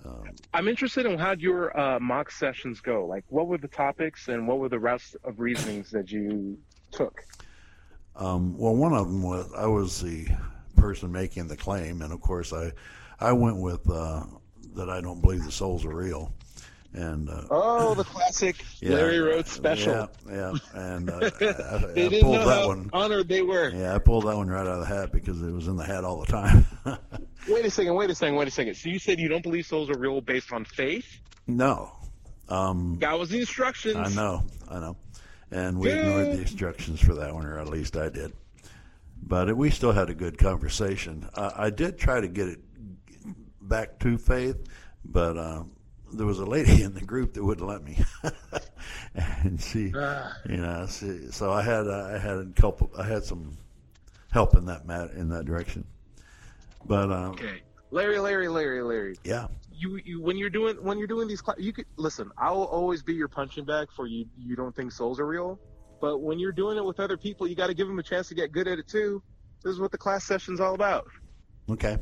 Um, I'm interested in how your uh, mock sessions go. Like, what were the topics and what were the rest of reasonings that you took? Um, well, one of them was I was the person making the claim, and of course I, I went with uh, that I don't believe the souls are real, and uh, oh, the classic yeah, Larry Rhodes special. Yeah, yeah, and uh, I, I, they I didn't pulled know that how one. honored they were. Yeah, I pulled that one right out of the hat because it was in the hat all the time. Wait a second, wait a second, wait a second. So you said you don't believe souls are real based on faith? No, um, that was the instructions. I know, I know. And we ignored the instructions for that one, or at least I did. But it, we still had a good conversation. Uh, I did try to get it back to faith, but uh, there was a lady in the group that wouldn't let me. And she, Ah. you know, she, so I had uh, I had a couple, I had some help in that mat in that direction. But uh, Okay, Larry, Larry, Larry, Larry. yeah. You, you when you're doing when you're doing these cla- you could listen. I will always be your punching bag for you. You don't think souls are real, but when you're doing it with other people, you got to give them a chance to get good at it too. This is what the class session's all about. Okay.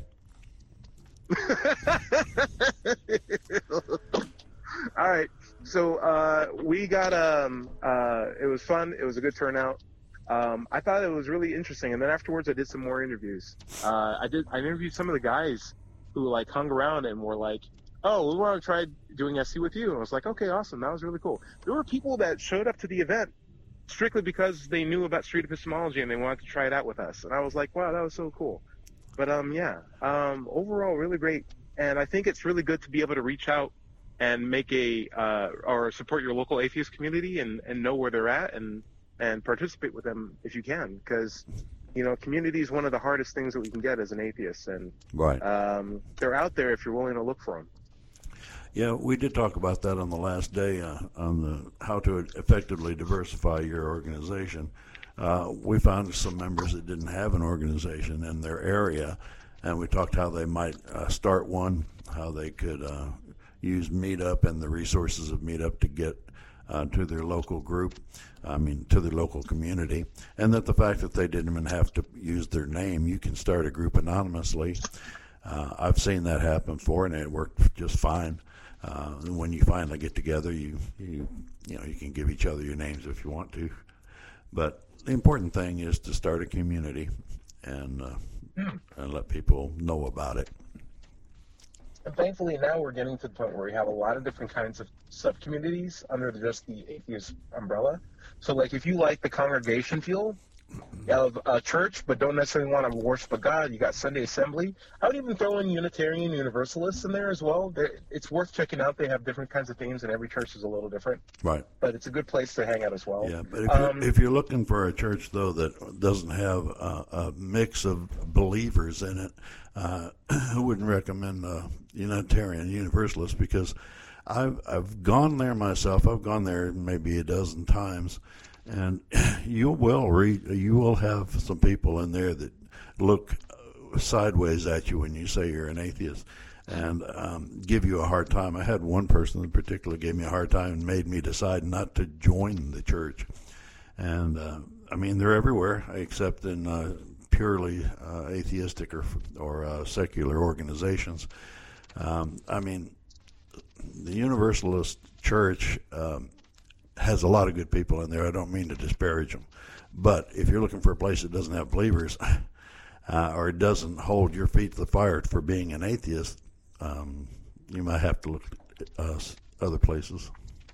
All right. So uh, we got um uh it was fun. It was a good turnout. Um, I thought it was really interesting, and then afterwards I did some more interviews. Uh, I did I interviewed some of the guys who like hung around and were like, "Oh, we want to try doing S C with you." And I was like, "Okay, awesome. That was really cool." There were people that showed up to the event strictly because they knew about street epistemology and they wanted to try it out with us. And I was like, "Wow, that was so cool." But um, yeah, um, overall, really great. And I think it's really good to be able to reach out and make a uh, or support your local atheist community and, and know where they're at and and participate with them if you can, because you know, community is one of the hardest things that we can get as an atheist, and Right. um, they're out there if you're willing to look for them. Yeah, we did talk about that on the last day uh, on the how to effectively diversify your organization. Uh, we found some members that didn't have an organization in their area, and we talked how they might uh, start one, how they could uh, use Meetup and the resources of Meetup to get uh, to their local group, I mean, to their local community, and that the fact that they didn't even have to use their name, you can start a group anonymously. Uh, I've seen that happen before, and it worked just fine. Uh, and when you finally get together, you, you you know you can give each other your names if you want to. But the important thing is to start a community and uh, Yeah. and let people know about it. And thankfully now we're getting to the point where we have a lot of different kinds of sub-communities under just the atheist umbrella. So like if you like the congregation feel of a church but don't necessarily want to worship a God, you got Sunday Assembly. I would even throw in Unitarian Universalists in there as well. They're, it's worth checking out. They have different kinds of themes and every church is a little different. Right. But it's a good place to hang out as well. Yeah, but if, Um, you're, if you're looking for a church, though, that doesn't have a, a mix of believers in it, uh, I wouldn't recommend uh, Unitarian Universalist, because I've, I've gone there myself. I've gone there maybe a dozen times, and you will read, you will have some people in there that look sideways at you when you say you're an atheist and um, give you a hard time. I had one person in particular gave me a hard time and made me decide not to join the church. And uh, I mean, they're everywhere except in uh, purely uh, atheistic or or uh, secular organizations. Um, I mean, the Universalist Church um, has a lot of good people in there. I don't mean to disparage them, but if you're looking for a place that doesn't have believers, uh, or doesn't hold your feet to the fire for being an atheist, um, you might have to look at uh, other places.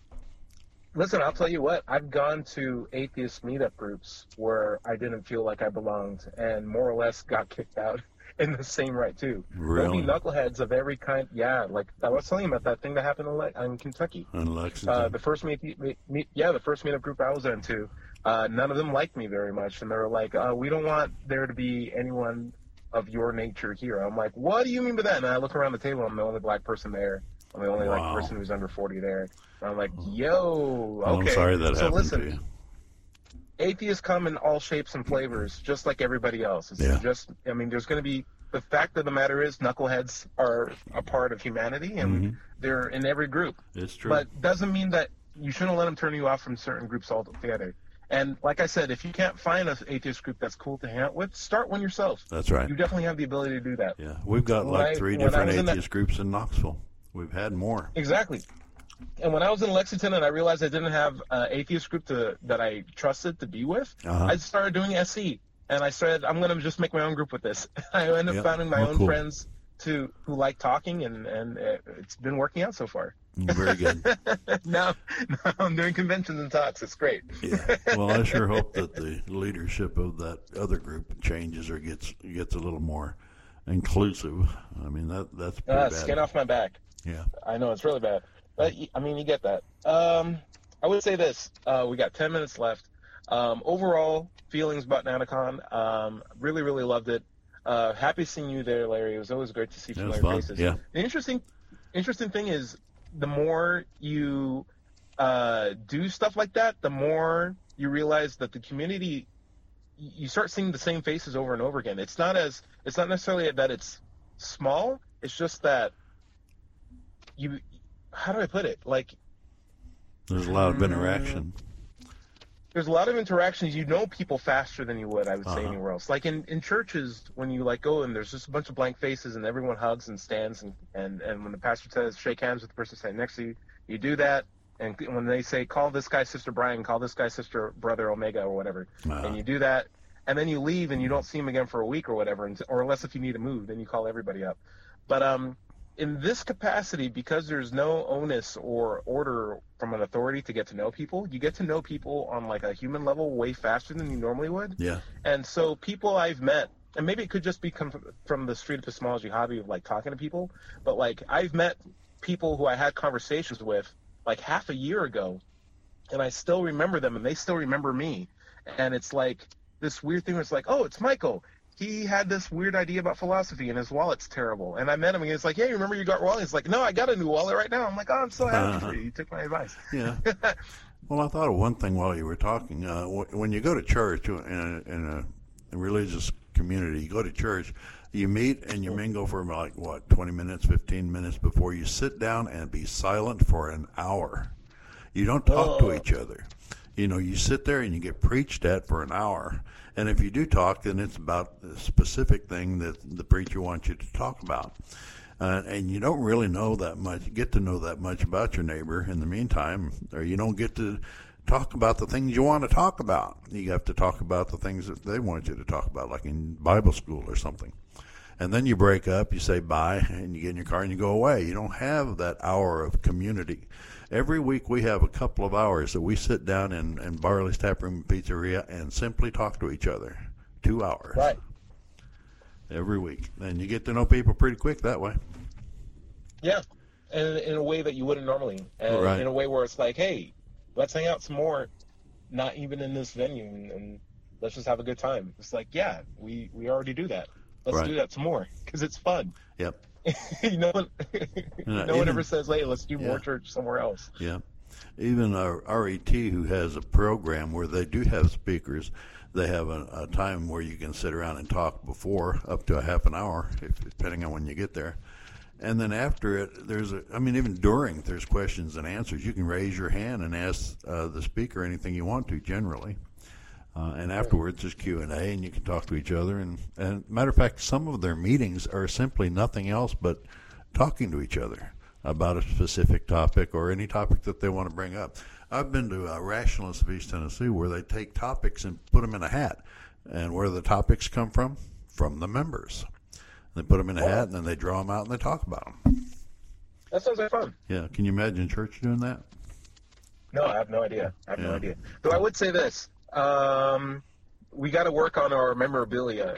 Listen, I'll tell you what, I've gone to atheist meetup groups where I didn't feel like I belonged and more or less got kicked out in the same right, too. Really? There'll be knuckleheads of every kind. Yeah, like I was telling you about that thing that happened in, Le- in Kentucky. In Lexington. Uh, the first meet, meet, meet, yeah, the first meetup group I was into, uh, none of them liked me very much. And they were like, uh, we don't want there to be anyone of your nature here. I'm like, what do you mean by that? And I look around the table, I'm the only black person there. I'm the only Wow. like person who's under forty there. And I'm like, yo, Well, okay. I'm sorry that so happened listen, to you. atheists come in all shapes and flavors, just like everybody else. It's Yeah. just, I mean, there's going to be, the fact of the matter is knuckleheads are a part of humanity, and Mhm. they're in every group. It's true. But doesn't mean that you shouldn't let them turn you off from certain groups altogether. And like I said, if you can't find an atheist group that's cool to hang out with, start one yourself. That's right. You definitely have the ability to do that. Yeah, we've got When like I- three when I different was in that- atheist groups in Knoxville. We've had more. Exactly. And when I was in Lexington and I realized I didn't have an atheist group to that I trusted to be with, Uh-huh. I started doing S E. And I started, I'm going to just make my own group with this. I ended up Yep. finding my Oh, own cool. friends to who like talking, and, and it's been working out so far. Very good. now, now I'm doing conventions and talks. It's great. Yeah. Well, I sure hope that the leadership of that other group changes or gets gets a little more inclusive. I mean, that that's pretty Uh, bad. skin off my back. Yeah. I know, it's really bad. But, I mean, you get that. Um, I would say this. Uh, we got ten minutes left. Um, overall, feelings about NanoCon. Um, really, really loved it. Uh, happy seeing you there, Larry. It was always great to see It was familiar fun, faces. yeah. The interesting, interesting thing is, the more you uh, do stuff like that, the more you realize that the community, you start seeing the same faces over and over again. It's not as, it's not necessarily that it's small. It's just that you, how do I put it? Like, There's a lot of interaction. there's a lot of interactions. You know people faster than you would, I would say, Uh-huh. anywhere else. Like in, in churches, when you like go and there's just a bunch of blank faces and everyone hugs and stands, and, and, and when the pastor says shake hands with the person standing next to you, you do that. And when they say call this guy Sister Brian, call this guy Sister Brother Omega or whatever, Uh-huh. and you do that, and then you leave and you don't see him again for a week or whatever, and, or unless if you need to move, then you call everybody up. But um, in this capacity, because there's no onus or order from an authority to get to know people, you get to know people on like a human level way faster than you normally would. Yeah. And so people I've met, and maybe it could just be come from the street epistemology hobby of like talking to people, but like I've met people who I had conversations with like half a year ago, and I still remember them and they still remember me. And it's like this weird thing where it's like, oh, it's Michael. He had this weird idea about philosophy and his wallet's terrible. And I met him and he's like, hey, remember you got wallet? He's like, no, I got a new wallet right now. I'm like, oh, I'm so happy Uh-huh. for you. You took my advice. Yeah. Well, I thought of one thing while you were talking. Uh, wh- when you go to church in a, in a religious community, you go to church, you meet and you mingle for like, what, twenty minutes, fifteen minutes before you sit down and be silent for an hour. You don't talk to Oh. each other. You know, you sit there and you get preached at for an hour. And if you do talk, then it's about the specific thing that the preacher wants you to talk about. Uh, and you don't really know that much, get to know that much about your neighbor in the meantime, or you don't get to talk about the things you want to talk about. You have to talk about the things that they want you to talk about, like in Bible school or something. And then you break up, you say bye, and you get in your car and you go away. You don't have that hour of community. Every week we have a couple of hours that we sit down in, in Barley's Tap Room and Pizzeria and simply talk to each other. Two hours. Right. Every week. And you get to know people pretty quick that way. Yeah. And in a way that you wouldn't normally. And Right. in a way where it's like, hey, let's hang out some more, not even in this venue, and, and let's just have a good time. It's like, yeah, we, we already do that. Let's Right. do that some more because it's fun. Yep. no one, no one even- ever says, hey, let's do more Yeah. church somewhere else. Yeah. Even our R E T, who has a program where they do have speakers, they have a, a time where you can sit around and talk before, up to a half an hour, if, depending on when you get there. And then after it, there's a, I mean, even during, there's questions and answers. You can raise your hand and ask uh, the speaker anything you want to, generally. Uh, and afterwards, there's Q and A, and you can talk to each other. And, and matter of fact, some of their meetings are simply nothing else but talking to each other about a specific topic or any topic that they want to bring up. I've been to uh, Rationalists of East Tennessee where they take topics and put them in a hat. And where do the topics come from? From the members. They put them in a hat, and then they draw them out and they talk about them. That sounds like fun. Yeah, can you imagine church doing that? No, I have no idea. I have Yeah. no idea. Though I would say this. Um, we got to work on our memorabilia.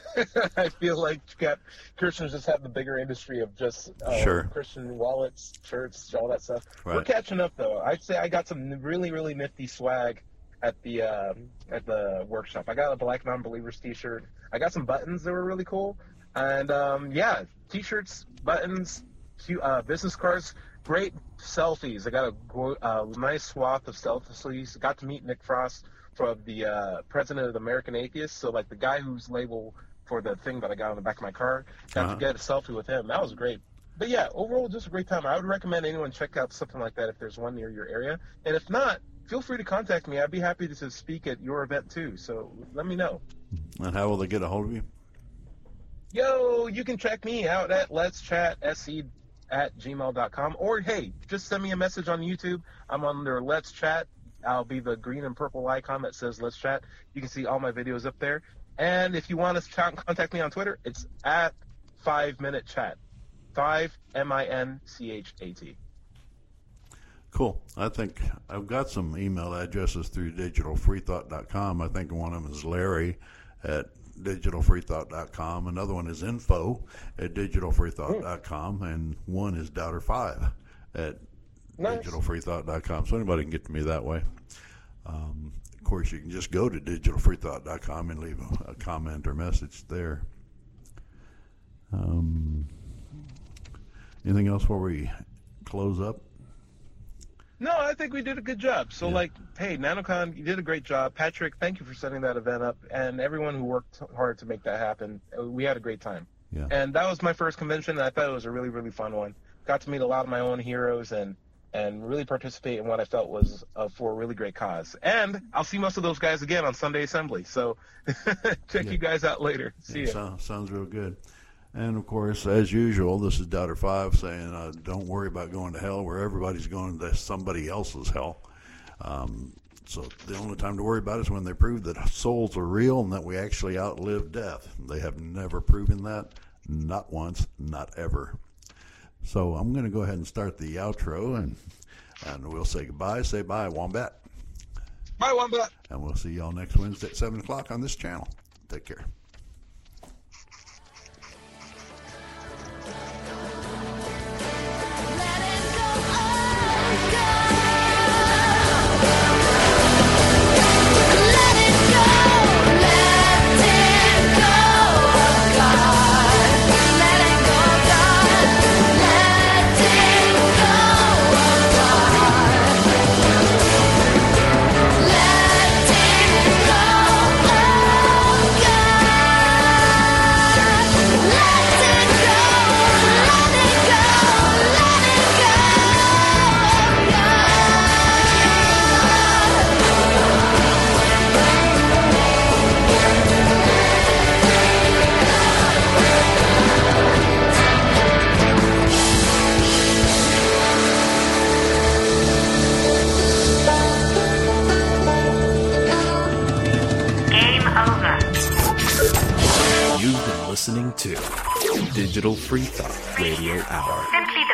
I feel like got, Christians just have the bigger industry of just uh, Sure. Christian wallets, shirts, all that stuff. We're Right. catching up, though. I'd say I got some really, really nifty swag at the um, at the workshop. I got a Black Non-Believers T-shirt. I got some buttons that were really cool. And, um, yeah, T-shirts, buttons, cute, uh, business cards, great selfies. I got a go- uh, nice swath of selfies. Got to meet Nick Frost, from the uh, president of the American Atheists. So, like, the guy who's labeled for the thing that I got on the back of my car, got Uh-huh. to get a selfie with him. That was great. But, yeah, overall, just a great time. I would recommend anyone check out something like that if there's one near your area. And if not, feel free to contact me. I'd be happy to speak at your event, too. So let me know. And how will they get a hold of you? Yo, you can check me out at Let's Chat S E at gmail dot com. Or, hey, just send me a message on YouTube. I'm under Let's Chat. I'll be the green and purple icon that says Let's Chat. You can see all my videos up there. And if you want to chat, contact me on Twitter, it's at five minute chat. Five, M I N C H A T. Cool. I think I've got some email addresses through digital free thought dot com. I think one of them is Larry at digital free thought dot com. Another one is info at digital free thought dot com. And one is Doubter five at nice. digital free thought dot com. So anybody can get to me that way. Um, of course, you can just go to digital free thought dot com and leave a, a comment or message there. Um, anything else before we close up? No, I think we did a good job. So, yeah. like, hey, NanoCon, you did a great job. Patrick, thank you for setting that event up. And everyone who worked hard to make that happen, we had a great time. Yeah. And that was my first convention, and I thought it was a really, really fun one. Got to meet a lot of my own heroes and, and really participate in what I felt was uh, for a really great cause. And I'll see most of those guys again on Sunday Assembly. So check yeah. you guys out later. See yeah, you. Sounds, sounds real good. And, of course, as usual, this is Doubter five saying, uh, don't worry about going to hell where everybody's going to somebody else's hell. Um, so the only time to worry about it is when they prove that souls are real and that we actually outlive death. They have never proven that, not once, not ever. So I'm going to go ahead and start the outro, and, and we'll say goodbye. Say bye, Wombat. Bye, Wombat. And we'll see y'all next Wednesday at seven o'clock on this channel. Take care. Listening to Digital Free Thought Radio Hour. Simply